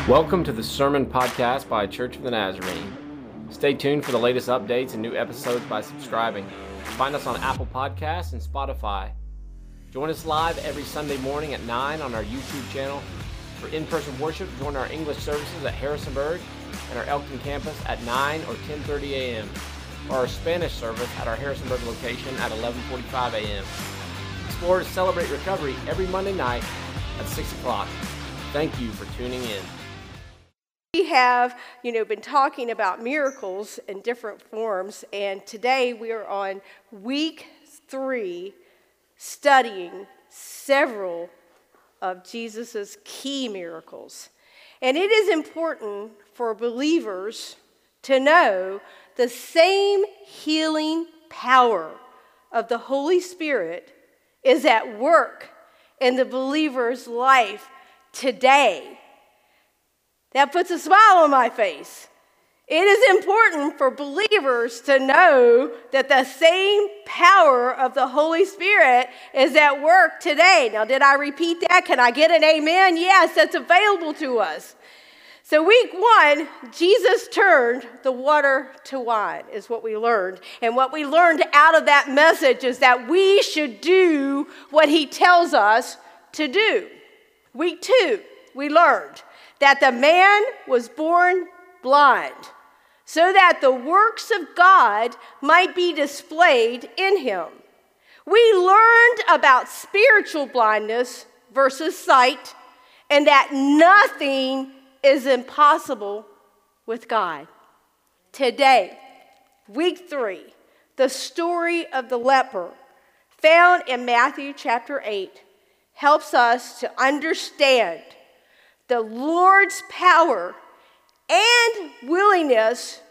Welcome to the Sermon Podcast by Church of the Nazarene. Stay tuned for the latest updates and new episodes by subscribing. Find us on Apple Podcasts and Spotify. Join us live every Sunday morning at 9 on our YouTube channel. For in-person worship, join our English services at Harrisonburg and our Elkton campus at 9 or 10:30 a.m. or our Spanish service at our Harrisonburg location at 11:45 a.m. Explore to Celebrate Recovery every Monday night at 6 o'clock. Thank you for tuning in. We have, been talking about miracles in different forms, and today we are on week 3, studying several of Jesus' key miracles. And it is important for believers to know the same healing power of the Holy Spirit is at work in the believer's life today. That puts a smile on my face. It is important for believers to know that the same power of the Holy Spirit is at work today. Now, did I repeat that? Can I get an amen? Yes, that's available to us. So week 1, Jesus turned the water to wine, is what we learned. And what we learned out of that message is that we should do what he tells us to do. Week 2, we learned that the man was born blind, so that the works of God might be displayed in him. We learned about spiritual blindness versus sight, and that nothing is impossible with God. Today, week 3, the story of the leper, found in Matthew chapter 8, helps us to understand the Lord's power and willingness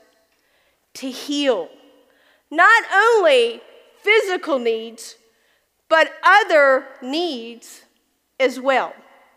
to heal not only physical needs, but other needs as well.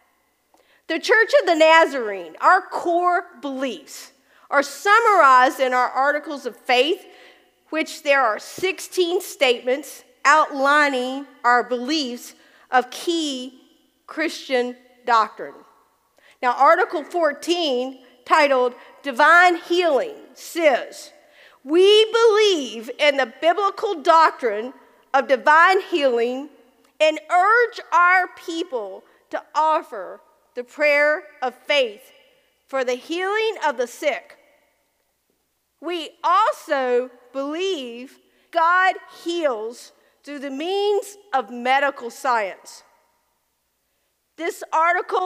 The Church of the Nazarene, our core beliefs, are summarized in our Articles of Faith, which there are 16 statements outlining our beliefs of key Christian doctrine. Now, Article 14, titled Divine Healing, says, "We believe in the biblical doctrine of divine healing and urge our people to offer the prayer of faith for the healing of the sick. We also believe God heals through the means of medical science." This article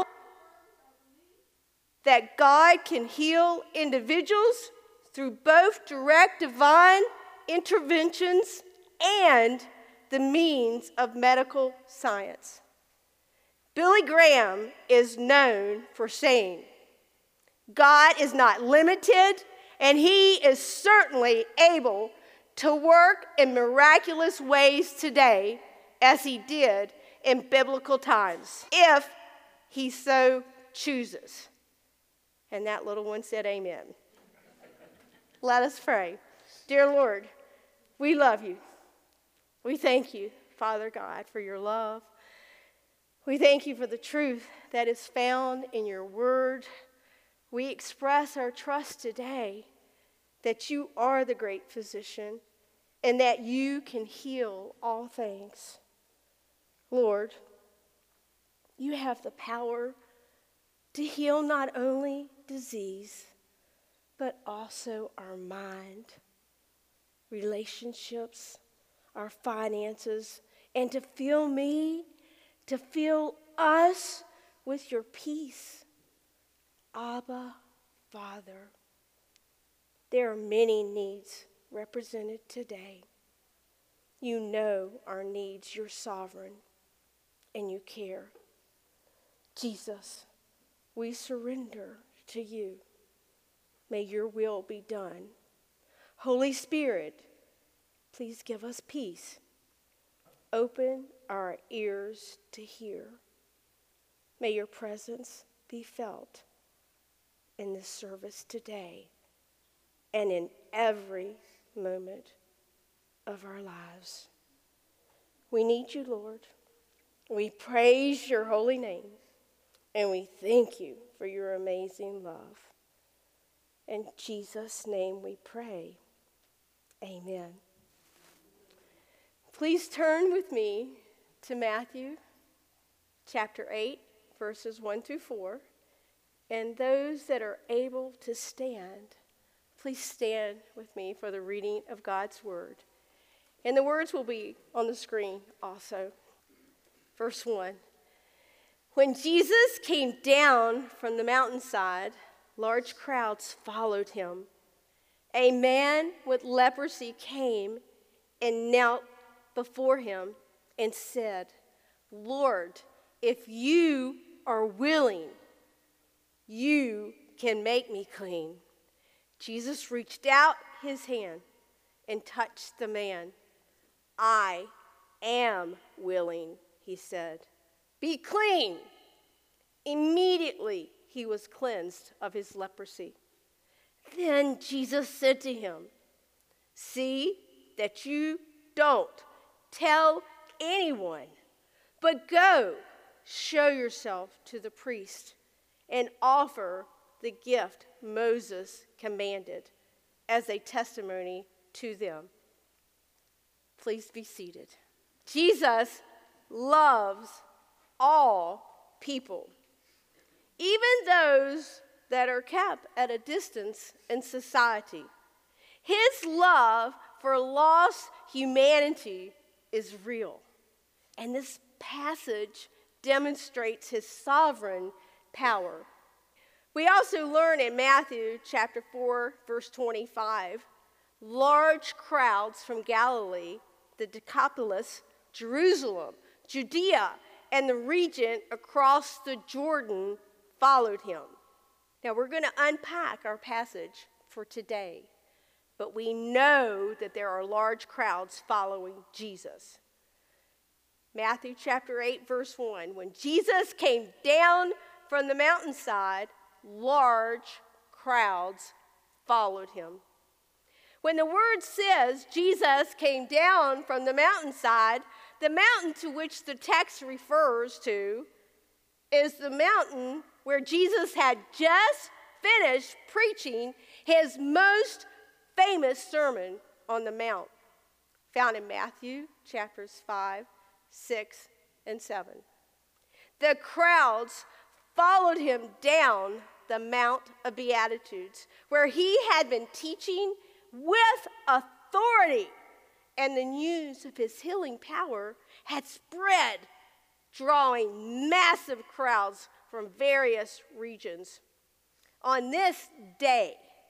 that God can heal individuals through both direct divine interventions and the means of medical science. Billy Graham is known for saying, "God is not limited, and he is certainly able to work in miraculous ways today as he did in biblical times, if he so chooses." And that little one said amen. Let us pray. Dear Lord, we love you. We thank you, Father God, for your love. We thank you for the truth that is found in your word. We express our trust today that you are the great physician and that you can heal all things. Lord, you have the power to heal not only disease, but also our mind, relationships, our finances, and to fill me, to fill us with your peace. Abba, Father, there are many needs represented today. You know our needs, you're sovereign, and you care. Jesus, we surrender to you. May your will be done. Holy Spirit, please give us peace. Open our ears to hear. May your presence be felt in this service today and in every moment of our lives. We need you, Lord. We praise your holy name. and we thank you for your amazing love. In Jesus' name we pray. Amen. Please turn with me to Matthew chapter 8, verses 1 through 4. And those that are able to stand, please stand with me for the reading of God's word. And the words will be on the screen also. Verse 1. When Jesus came down from the mountainside, large crowds followed him. A man with leprosy came and knelt before him and said, "Lord, if you are willing, you can make me clean." Jesus reached out his hand and touched the man. "I am willing," he said. "Be clean." Immediately he was cleansed of his leprosy. Then Jesus said to him, "See that you don't tell anyone, but go show yourself to the priest and offer the gift Moses commanded as a testimony to them." Please be seated. Jesus loves all people, even those that are kept at a distance in society. His love for lost humanity is real, and this passage demonstrates his sovereign power. We also learn in Matthew chapter 4, verse 25, large crowds from Galilee, the Decapolis, Jerusalem, Judea, and the region across the Jordan followed him. Now we're going to unpack our passage for today, but we know that there are large crowds following Jesus. Matthew chapter 8, verse 1, when Jesus came down from the mountainside, large crowds followed him. When the word says Jesus came down from the mountainside, the mountain to which the text refers to is the mountain where Jesus had just finished preaching his most famous sermon on the Mount, found in Matthew chapters 5, 6, and 7. The crowds followed him down the Mount of Beatitudes, where he had been teaching with authority, and the news of his healing power had spread, drawing massive crowds from various regions. On this day,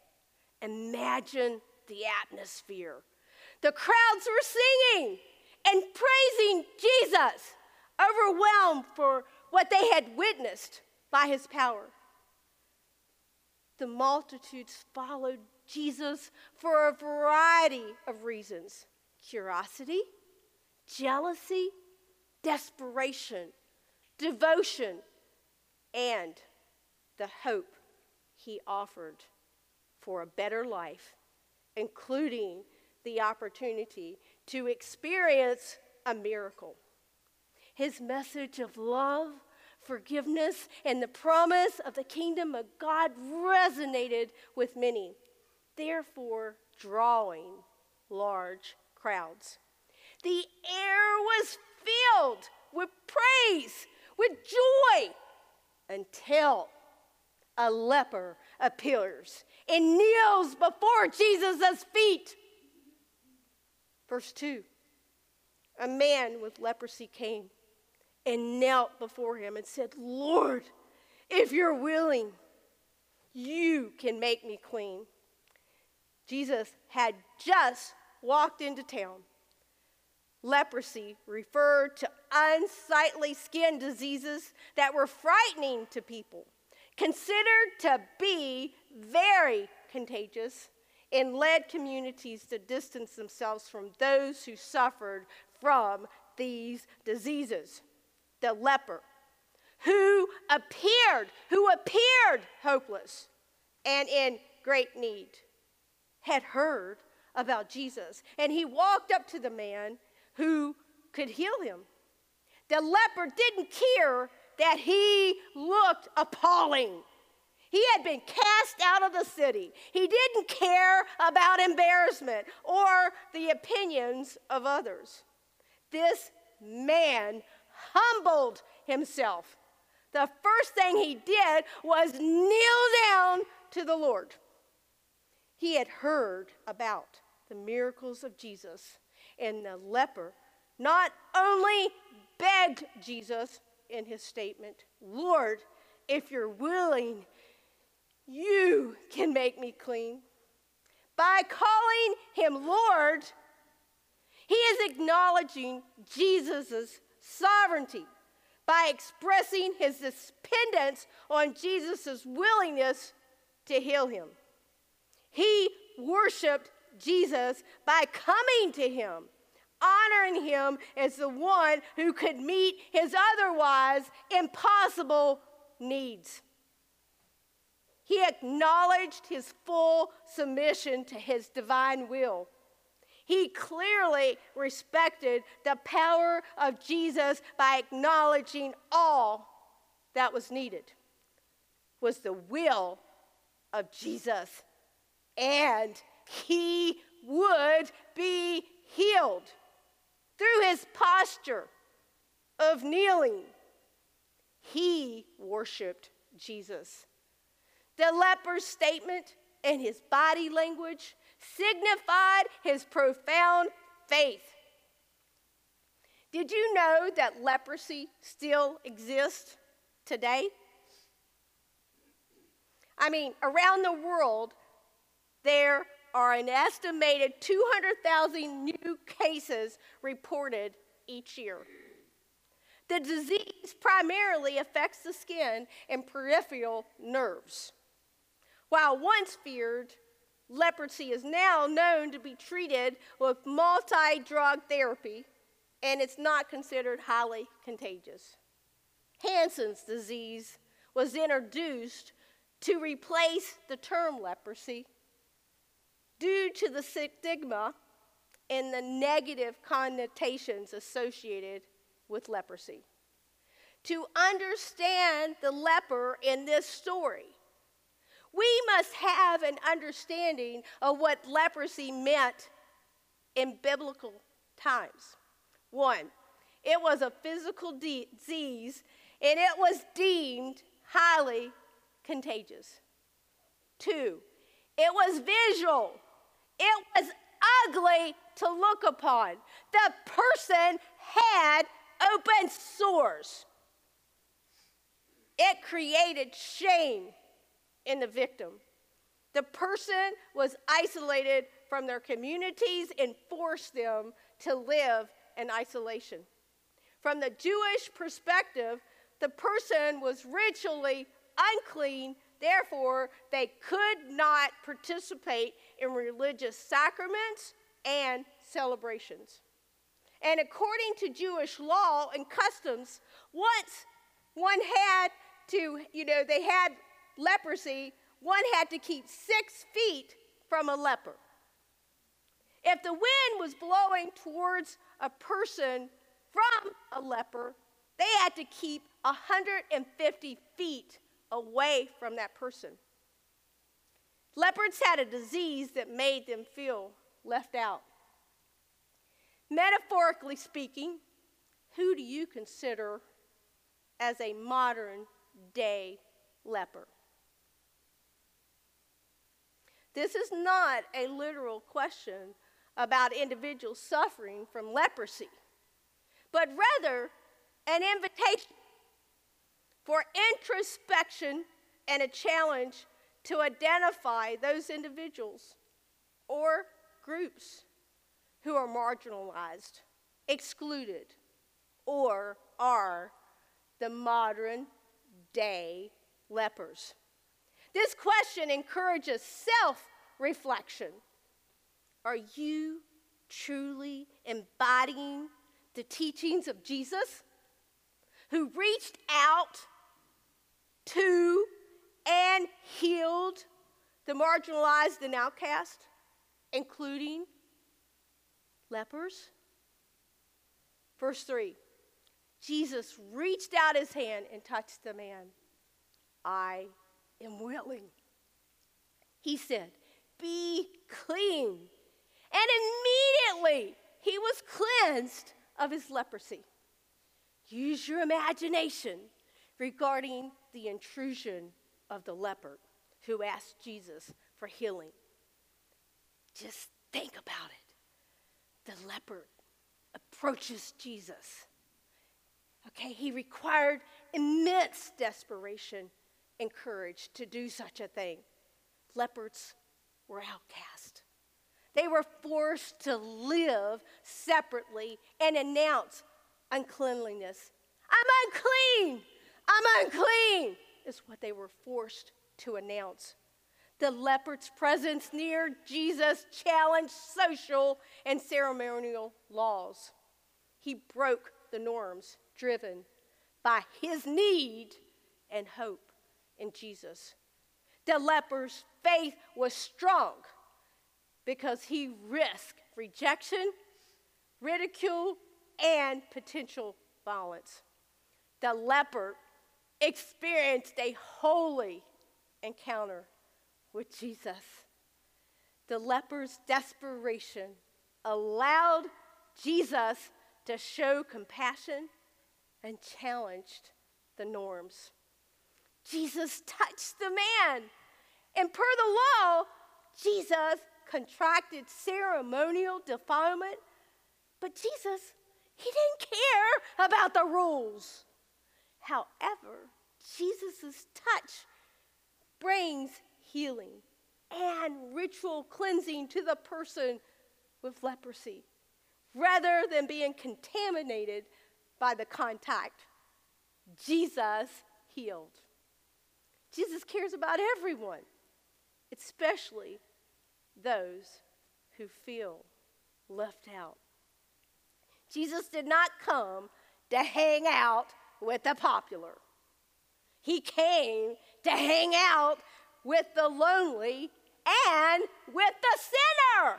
imagine the atmosphere. The crowds were singing and praising Jesus, overwhelmed for what they had witnessed by his power. The multitudes followed Jesus for a variety of reasons: curiosity, jealousy, desperation, devotion, and the hope he offered for a better life, including the opportunity to experience a miracle. His message of love, forgiveness, and the promise of the kingdom of God resonated with many, therefore drawing large crowds. The air was filled with praise, with joy, until a leper appears and kneels before Jesus' feet. Verse 2, a man with leprosy came and knelt before him and said, "Lord, if you're willing, you can make me clean." Jesus had just walked into town. Leprosy referred to unsightly skin diseases that were frightening to people, considered to be very contagious, and led communities to distance themselves from those who suffered from these diseases. The leper, who appeared hopeless and in great need, had heard about Jesus, and he walked up to the man who could heal him. The leper didn't care that he looked appalling. He had been cast out of the city. He didn't care about embarrassment or the opinions of others. This man humbled himself. The first thing he did was kneel down to the Lord. He had heard about the miracles of Jesus, and the leper not only begged Jesus in his statement, "Lord, if you're willing, you can make me clean." By calling him Lord, he is acknowledging Jesus' sovereignty by expressing his dependence on Jesus' willingness to heal him. He worshiped Jesus by coming to him, honoring him as the one who could meet his otherwise impossible needs. He acknowledged his full submission to his divine will. He clearly respected the power of Jesus by acknowledging all that was needed was the will of Jesus, and he would be healed through his posture of kneeling. He worshiped Jesus. The leper's statement and his body language signified his profound faith. Did you know that leprosy still exists today? Around the world, there are an estimated 200,000 new cases reported each year. The disease primarily affects the skin and peripheral nerves. While once feared, leprosy is now known to be treated with multi-drug therapy, and it's not considered highly contagious. Hansen's disease was introduced to replace the term leprosy due to the stigma and the negative connotations associated with leprosy. To understand the leper in this story, we must have an understanding of what leprosy meant in biblical times. 1, it was a physical disease, and it was deemed highly contagious. 2, it was visual. It was ugly to look upon. The person had open sores. It created shame in the victim. The person was isolated from their communities and forced them to live in isolation. From the Jewish perspective, the person was ritually unclean, therefore they could not participate in religious sacraments and celebrations. And according to Jewish law and customs, once one had to, they had leprosy, one had to keep 6 feet from a leper. If the wind was blowing towards a person from a leper, they had to keep 150 feet away from that person. Lepers had a disease that made them feel left out. Metaphorically speaking, who do you consider as a modern day leper? This is not a literal question about individuals suffering from leprosy, but rather an invitation for introspection and a challenge to identify those individuals or groups who are marginalized, excluded, or are the modern day lepers. This question encourages self-reflection. Are you truly embodying the teachings of Jesus, who reached out to and healed the marginalized and outcast, including lepers? Verse 3, Jesus reached out his hand and touched the man. I am willing. He said, be clean. And immediately he was cleansed of his leprosy. Use your imagination regarding the intrusion of the leper who asked Jesus for healing. Just think about it. The leper approaches Jesus. Okay, he required immense desperation and courage to do such a thing. Lepers were outcast. They were forced to live separately and announce uncleanliness. I'm unclean! I'm unclean! Is what they were forced to announce. The leper's presence near Jesus challenged social and ceremonial laws. He broke the norms driven by his need and hope in Jesus. The leper's faith was strong because he risked rejection, ridicule, and potential violence. The leper experienced a holy encounter with Jesus. The leper's desperation allowed Jesus to show compassion and challenged the norms. Jesus touched the man, and per the law, Jesus contracted ceremonial defilement, but Jesus, he didn't care about the rules. However, Jesus' touch brings healing and ritual cleansing to the person with leprosy, rather than being contaminated by the contact. Jesus healed. Jesus cares about everyone, especially those who feel left out. Jesus did not come to hang out with the popular. He came to hang out with the lonely and with the sinner.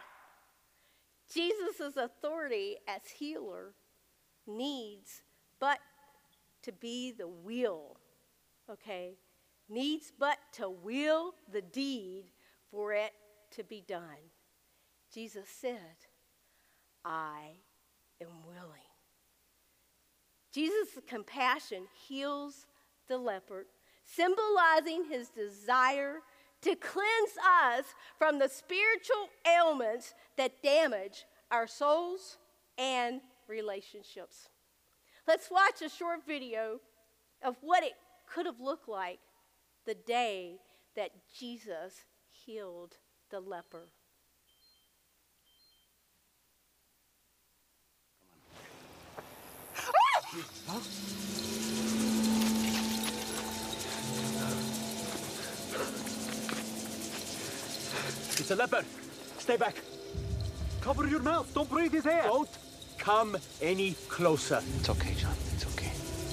Jesus' authority as healer needs but to be the will, okay? Needs but to will the deed for it to be done. Jesus said, I am willing. Jesus' compassion heals the leper, symbolizing his desire to cleanse us from the spiritual ailments that damage our souls and relationships. Let's watch a short video of what it could have looked like the day that Jesus healed the leper. Huh? It's a leper. Stay back. Cover your mouth. Don't breathe his air. Don't come any closer. It's okay, John. It's okay.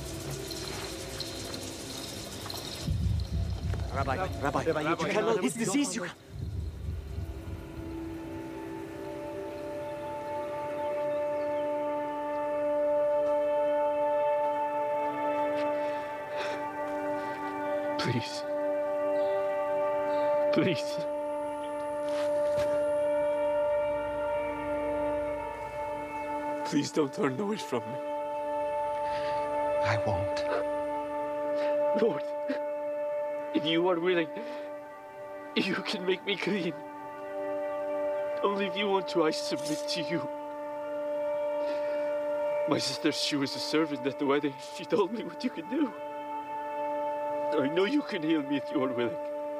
Rabbi, you cannot. His disease. You. Please. Please. Please don't turn away from me. I won't. Lord, if you are willing, you can make me clean. Only if you want to, I submit to you. My sister, she was a servant at the wedding. She told me what you can do. I know you can heal me if you are willing.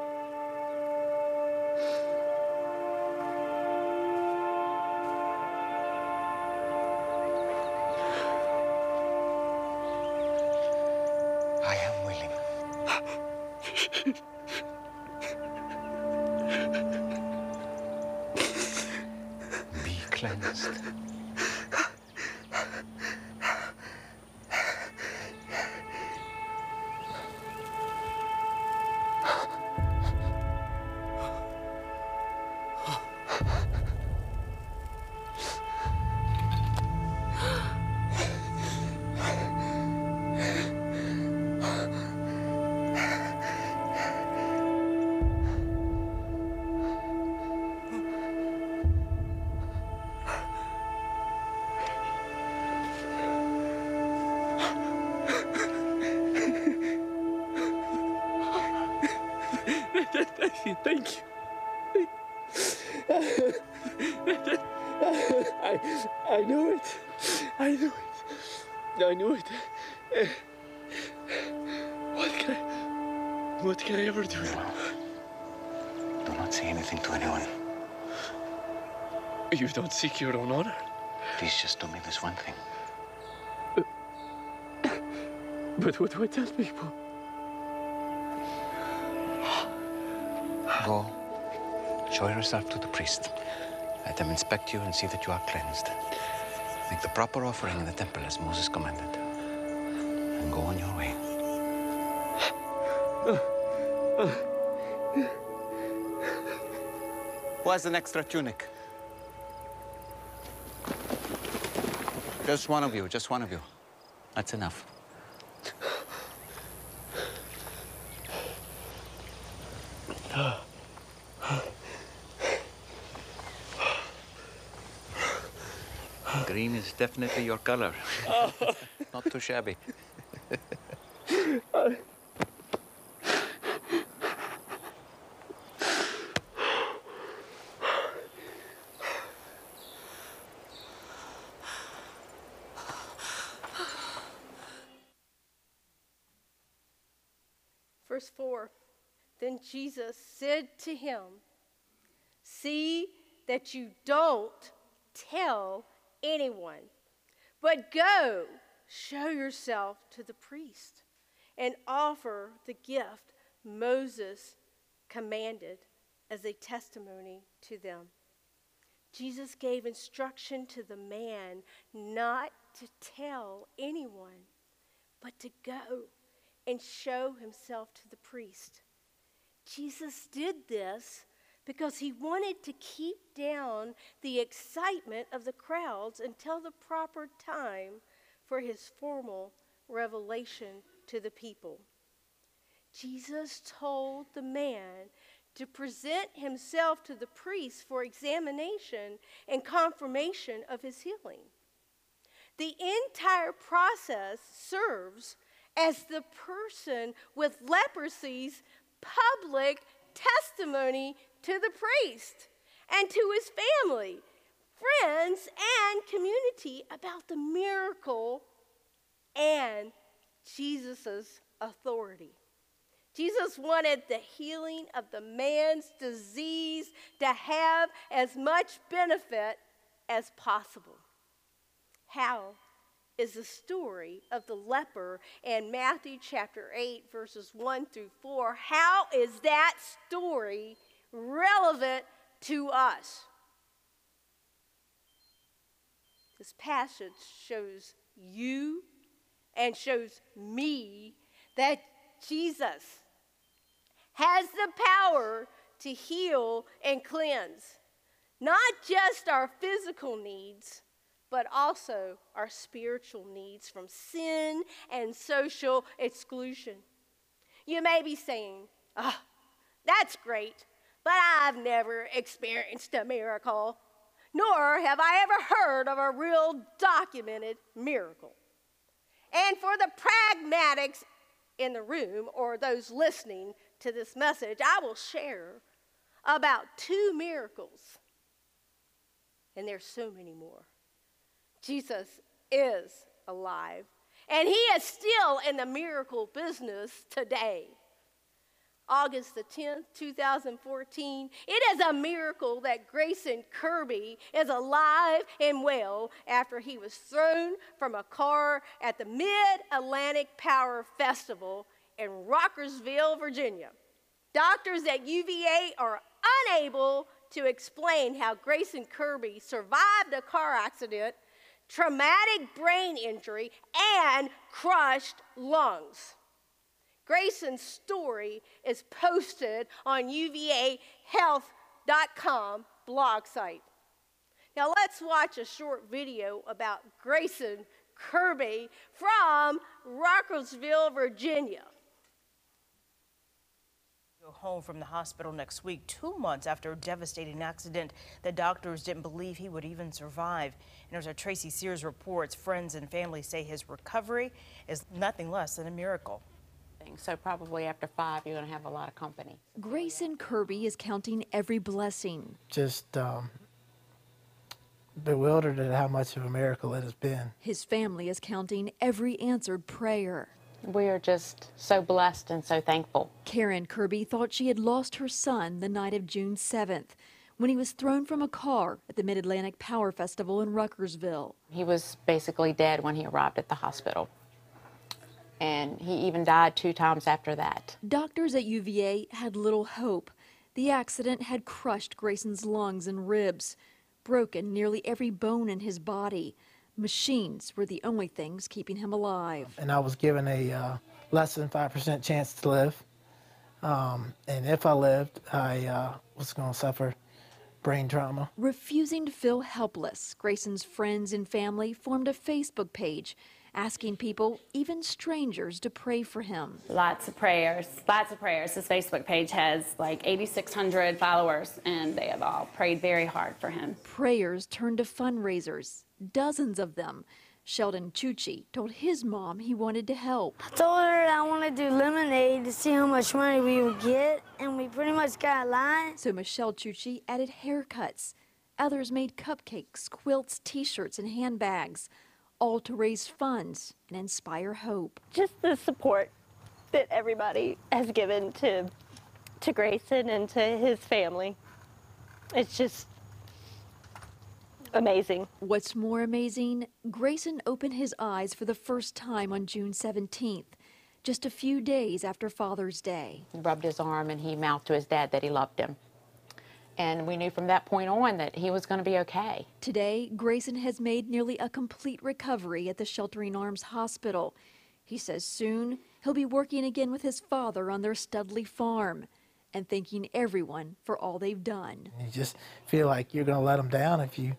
I am willing. Be cleansed. Thank you. I knew it. I knew it. I knew it. What can I ever do? Do not say anything to anyone. You don't seek your own honor? Please just do me this one thing. But what do I tell people? Go. Show yourself to the priest. Let them inspect you and see that you are cleansed. Make the proper offering in the temple as Moses commanded. And go on your way. Who has an extra tunic? Just one of you, just one of you. That's enough. Green is definitely your color. Not too shabby. Verse 4, then Jesus said to him, see that you don't tell anyone, but go show yourself to the priest and offer the gift Moses commanded as a testimony to them. Jesus gave instruction to the man not to tell anyone, but to go and show himself to the priest. Jesus did this because he wanted to keep down the excitement of the crowds until the proper time for his formal revelation to the people. Jesus told the man to present himself to the priest for examination and confirmation of his healing. The entire process serves as the person with leprosy's public testimony to the priest and to his family, friends, and community about the miracle and Jesus' authority. Jesus wanted the healing of the man's disease to have as much benefit as possible. How is the story of the leper in Matthew chapter 8, verses 1 through 4. How is that story relevant to us? This passage shows you and shows me that Jesus has the power to heal and cleanse, not just our physical needs, but also our spiritual needs from sin and social exclusion. You may be saying, oh, that's great, but I've never experienced a miracle, nor have I ever heard of a real documented miracle. And for the pragmatics in the room or those listening to this message, I will share about 2 miracles, and there's so many more. Jesus is alive, and he is still in the miracle business today. August the 10th, 2014, it is a miracle that Grayson Kirby is alive and well after he was thrown from a car at the Mid-Atlantic Power Festival in Rockersville, Virginia. Doctors at UVA are unable to explain how Grayson Kirby survived a car accident, traumatic brain injury, and crushed lungs. Grayson's story is posted on uvahealth.com blog site. Now let's watch a short video about Grayson Kirby from Rockersville, Virginia. Go home from the hospital next week, 2 months after a devastating accident that doctors didn't believe he would even survive. And as our Tracy Sears reports, friends and family say his recovery is nothing less than a miracle. things. So probably after 5, you're going to have a lot of company. Grayson Kirby is counting every blessing. Just bewildered at how much of a miracle it has been. His family is counting every answered prayer. We are just so blessed and so thankful. Karen Kirby thought she had lost her son the night of June 7th when he was thrown from a car at the Mid-Atlantic Power Festival in Ruckersville. He was basically dead when he arrived at the hospital. And he even died 2 times after that. Doctors at UVA had little hope. The accident had crushed Grayson's lungs and ribs, broken nearly every bone in his body. Machines were the only things keeping him alive. And I was given a less than 5% chance to live. And if I lived, I was going to suffer brain trauma. Refusing to feel helpless, Grayson's friends and family formed a Facebook page asking people, even strangers, to pray for him. Lots of prayers, lots of prayers. His Facebook page has like 8,600 followers, and they have all prayed very hard for him. Prayers turned to fundraisers, dozens of them. Sheldon Chuchi told his mom he wanted to help. I told her I wanted to do lemonade to see how much money we would get, and we pretty much got a line. So Michelle Chuchi added haircuts. Others made cupcakes, quilts, T-shirts, and handbags, all to raise funds and inspire hope. Just the support that everybody has given to Grayson and to his family. It's just amazing. What's more amazing, Grayson opened his eyes for the first time on June 17th, just a few days after Father's Day. He rubbed his arm and he mouthed to his dad that he loved him. And we knew from that point on that he was going to be okay. Today, Grayson has made nearly a complete recovery at the Sheltering Arms Hospital. He says soon he'll be working again with his father on their Studley farm and thanking everyone for all they've done. You just feel like you're going to let them down if you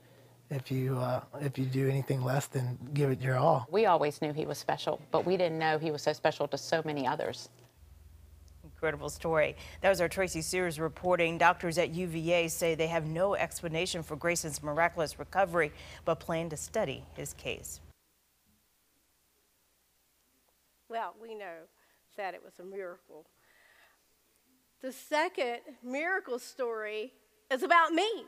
do anything less than give it your all. We always knew he was special, but we didn't know he was so special to so many others. Incredible story. That was our Tracy Sears reporting. Doctors at UVA say they have no explanation for Grayson's miraculous recovery, but plan to study his case. Well, we know that it was a miracle. The second miracle story is about me.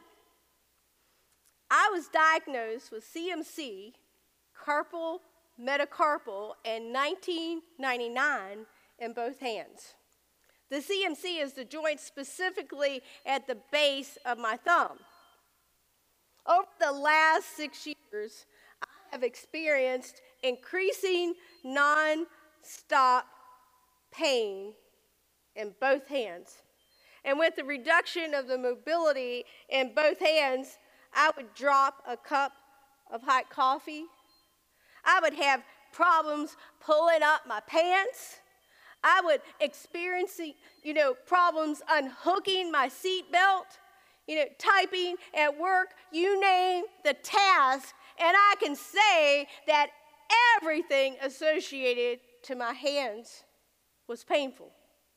I was diagnosed with CMC, carpal metacarpal, in 1999 in both hands. The CMC is the joint specifically at the base of my thumb. Over the last 6 years, I have experienced increasing non-stop pain in both hands. And with the reduction of the mobility in both hands, I would drop a cup of hot coffee. I would have problems pulling up my pants. I would experience, problems unhooking my seatbelt, typing at work, you name the task, and I can say that everything associated to my hands was painful.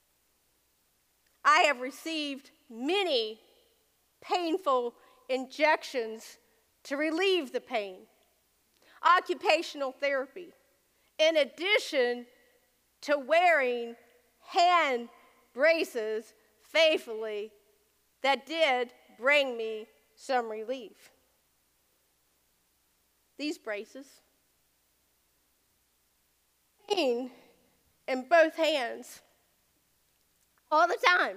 I have received many painful injections to relieve the pain, occupational therapy, in addition to wearing hand braces faithfully that did bring me some relief. These braces, pain in both hands all the time.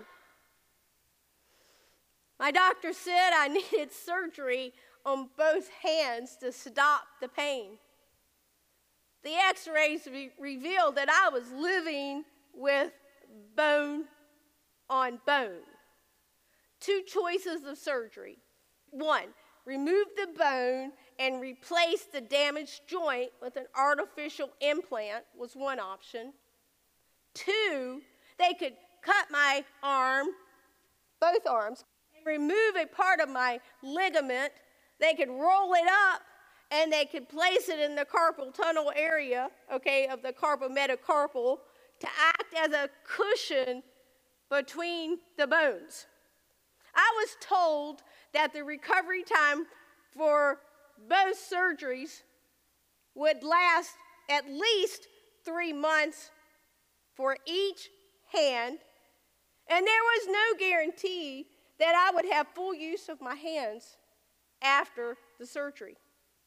My doctor said I needed surgery on both hands to stop the pain. The x-rays revealed that I was living with bone on bone. 2 choices of surgery. 1, remove the bone and replace the damaged joint with an artificial implant was one option. 2, they could cut my arm, both arms, and remove a part of my ligament. They could roll it up and they could place it in the carpal tunnel area, of the carpal metacarpal to act as a cushion between the bones. I was told that the recovery time for both surgeries would last at least 3 months for each hand, and there was no guarantee that I would have full use of my hands after the surgery.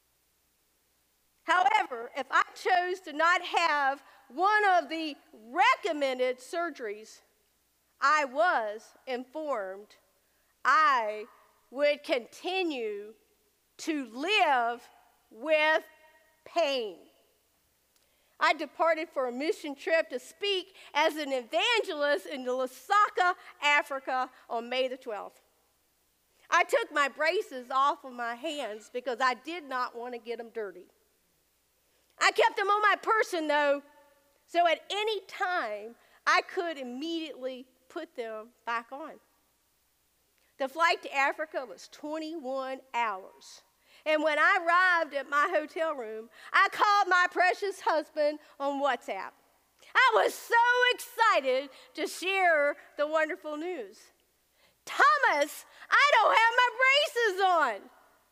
However, if I chose to not have one of the recommended surgeries, I was informed I would continue to live with pain. I departed for a mission trip to speak as an evangelist in Lusaka, Africa on May the 12th. I took my braces off of my hands because I did not want to get them dirty. I kept them on my person, though, so at any time I could immediately put them back on. The flight to Africa was 21 hours. And when I arrived at my hotel room, I called my precious husband on WhatsApp. I was so excited to share the wonderful news. Thomas, I don't have my braces on.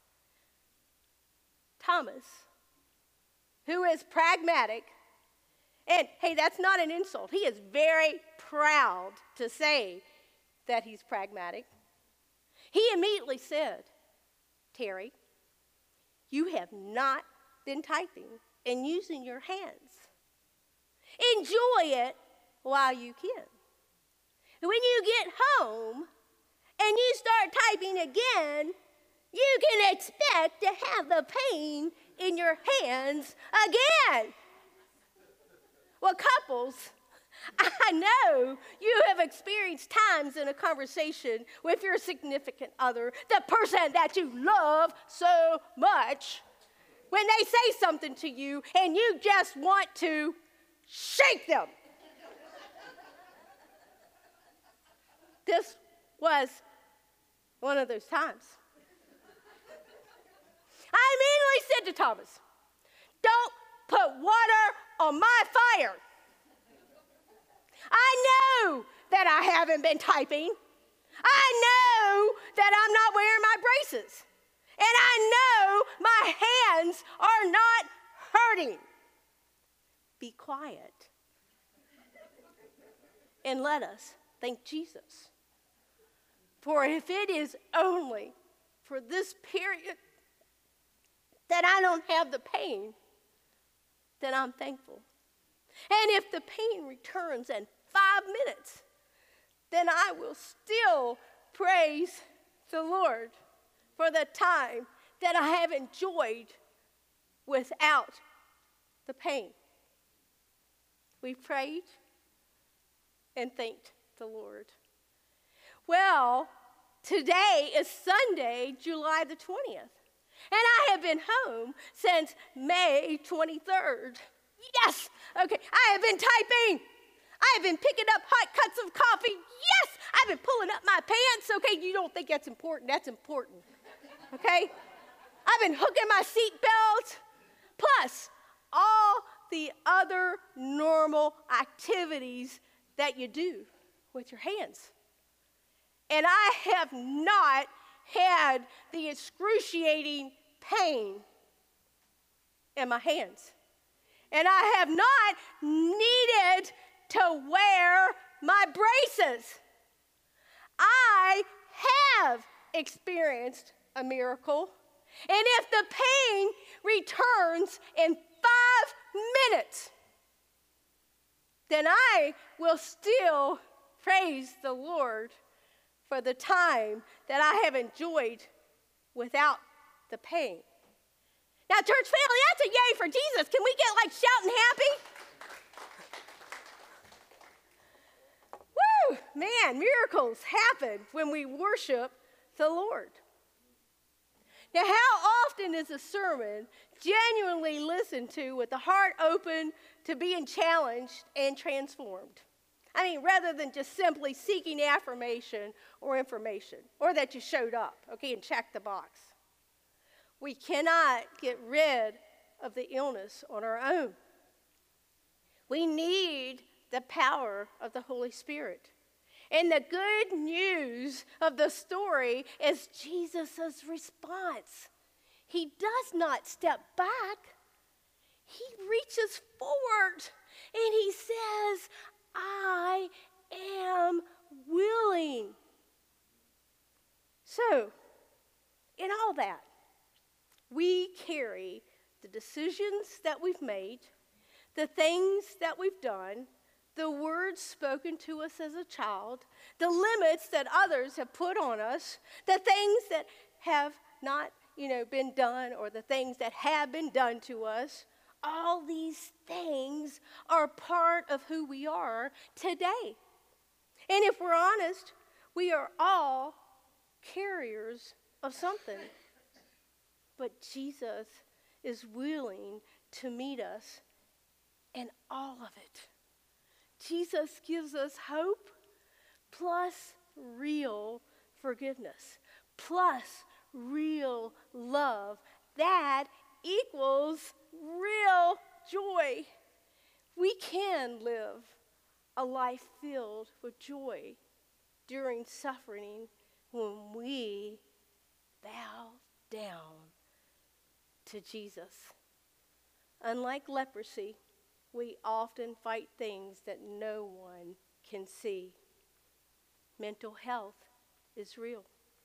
Thomas, who is pragmatic, and hey, that's not an insult. He is very proud to say that he's pragmatic. He immediately said, Terry, you have not been typing and using your hands. Enjoy it while you can. When you get home and you start typing again, you can expect to have the pain in your hands again. Well, couples, I know you have experienced times in a conversation with your significant other, the person that you love so much, when they say something to you and you just want to shake them. This was one of those times. I immediately said to Thomas, don't put water on my fire. I know that I haven't been typing. I know that I'm not wearing my braces. And I know my hands are not hurting. Be quiet. And let us thank Jesus. For if it is only for this period that I don't have the pain, then I'm thankful. And if the pain returns in 5 minutes, then I will still praise the Lord for the time that I have enjoyed without the pain. We prayed and thanked the Lord. Well, today is Sunday, July the 20th. And I have been home since May 23rd. Yes! Okay, I have been typing. I have been picking up hot cups of coffee. Yes! I've been pulling up my pants. Okay, you don't think that's important. That's important. Okay? I've been hooking my seatbelt. Plus, all the other normal activities that you do with your hands. And I have not had the excruciating pain in my hands. And I have not needed to wear my braces. I have experienced a miracle. And if the pain returns in 5 minutes, then I will still praise the Lord for the time that I have enjoyed without the pain. Now, church family, that's a yay for Jesus. Can we get like shouting happy? Woo! Man, miracles happen when we worship the Lord. Now, how often is a sermon genuinely listened to with the heart open to being challenged and transformed? I mean, rather than just simply seeking affirmation or information, or that you showed up, okay, and checked the box. We cannot get rid of the illness on our own. We need the power of the Holy Spirit. And the good news of the story is Jesus' response. He does not step back. He reaches forward and he says, decisions that we've made, the things that we've done, the words spoken to us as a child, the limits that others have put on us, the things that have not, been done, or the things that have been done to us. All these things are part of who we are today. And if we're honest, we are all carriers of something. But Jesus is willing to meet us in all of it. Jesus gives us hope plus real forgiveness, plus real love. That equals real joy. We can live a life filled with joy during suffering when we bow down to Jesus. Unlike leprosy, we often fight things that no one can see. Mental health is real.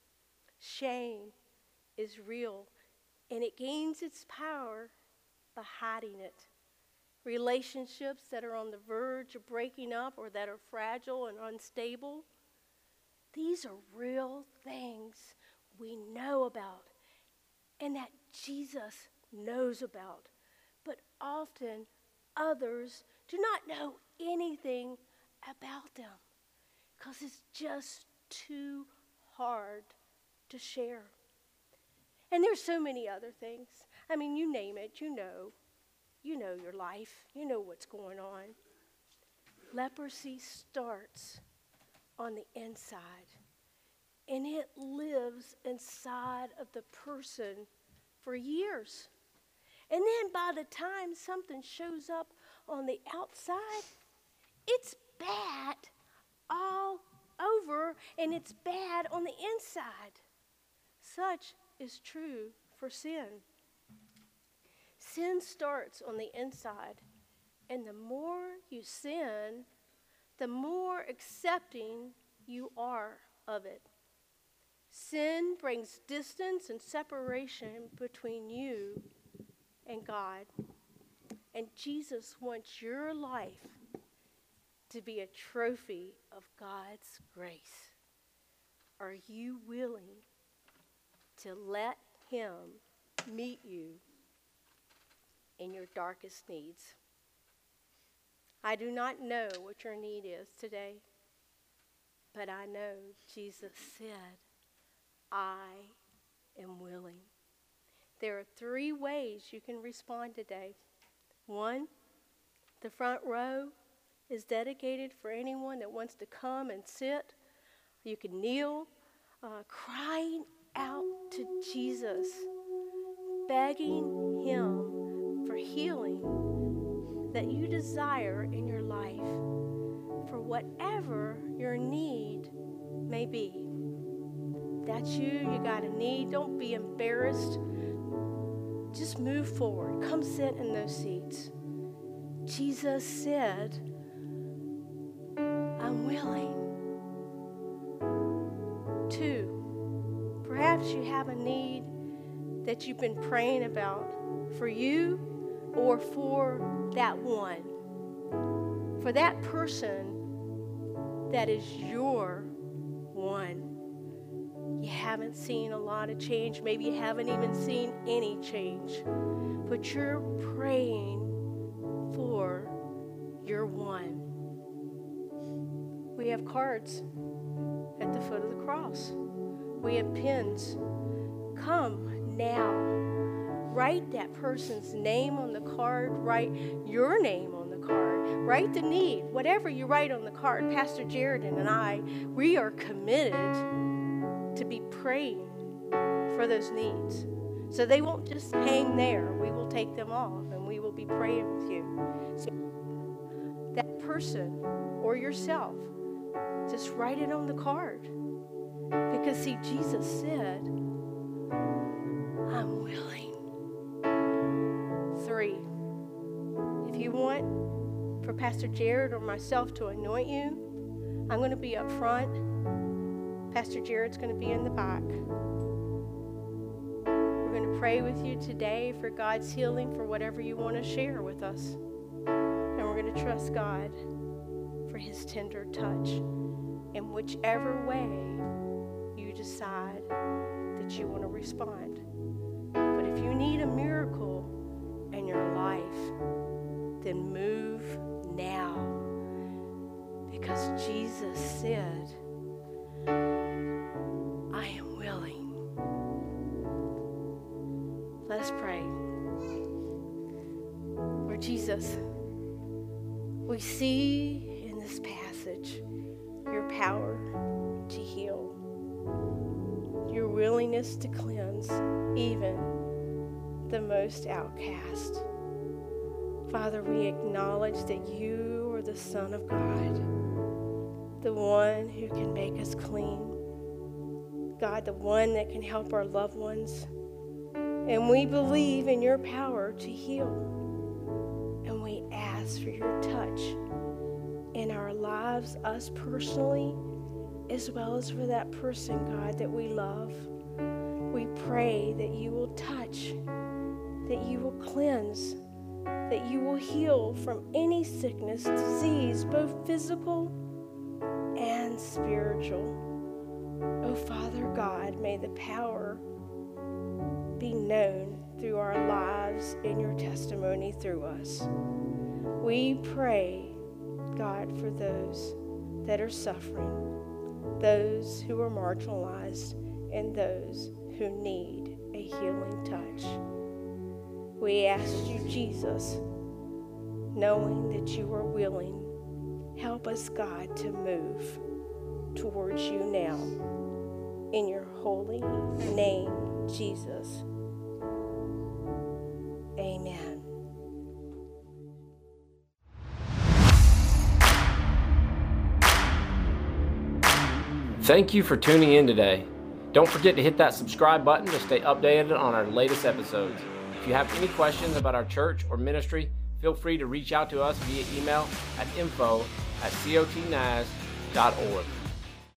Shame is real, and it gains its power by hiding it. Relationships that are on the verge of breaking up or that are fragile and unstable, these are real things we know about and that Jesus knows about. But often others do not know anything about them because it's just too hard to share. And there's so many other things. I mean, you name it, you know your life, you know what's going on. Leprosy starts on the inside, and it lives inside of the person for years. And then by the time something shows up on the outside, it's bad all over, and it's bad on the inside. Such is true for sin. Sin starts on the inside, and the more you sin, the more accepting you are of it. Sin brings distance and separation between you and God. And Jesus wants your life to be a trophy of God's grace. Are you willing to let Him meet you in your darkest needs? I do not know what your need is today, but I know Jesus said, I am willing. There are 3 ways you can respond today. 1, the front row is dedicated for anyone that wants to come and sit. You can kneel, crying out to Jesus, begging Him for healing that you desire in your life, for whatever your need may be. That's you got a need. Don't be embarrassed. Just move forward. Come sit in those seats. Jesus said, I'm willing. 2, perhaps you have a need that you've been praying about for you or for that one, for that person that is your one. You haven't seen a lot of change. Maybe you haven't even seen any change. But you're praying for your one. We have cards at the foot of the cross. We have pens. Come now. Write that person's name on the card. Write your name on the card. Write the need. Whatever you write on the card, Pastor Jared and I, we are committed to be praying for those needs. So they won't just hang there. We will take them off and we will be praying with you. So that person or yourself, just write it on the card. Because see, Jesus said, I'm willing. 3, if you want for Pastor Jared or myself to anoint you, I'm going to be up front. Pastor Jared's going to be in the back. We're going to to pray with you today for God's healing for whatever you want to share with us. And we're going to trust God for his tender touch in whichever way you decide that you want to respond. But if you need a miracle in your life, then move now. Because Jesus said, I am willing. Let's pray. Lord Jesus, we see in this passage your power to heal, your willingness to cleanse even the most outcast. Father, we acknowledge that you are the Son of God, the one who can make us clean. God, the one that can help our loved ones. And we believe in your power to heal. And we ask for your touch in our lives, us personally, as well as for that person, God, that we love. We pray that you will touch, that you will cleanse, that you will heal from any sickness, disease, both physical and spiritual. Oh, Father God, may the power be known through our lives in your testimony through us. We pray, God, for those that are suffering, those who are marginalized, and those who need a healing touch. We ask you, Jesus, knowing that you are willing, help us, God, to move towards you now. In your holy name, Jesus. Amen. Thank you for tuning in today. Don't forget to hit that subscribe button to stay updated on our latest episodes. If you have any questions about our church or ministry, feel free to reach out to us via email at info@cotnaz.org.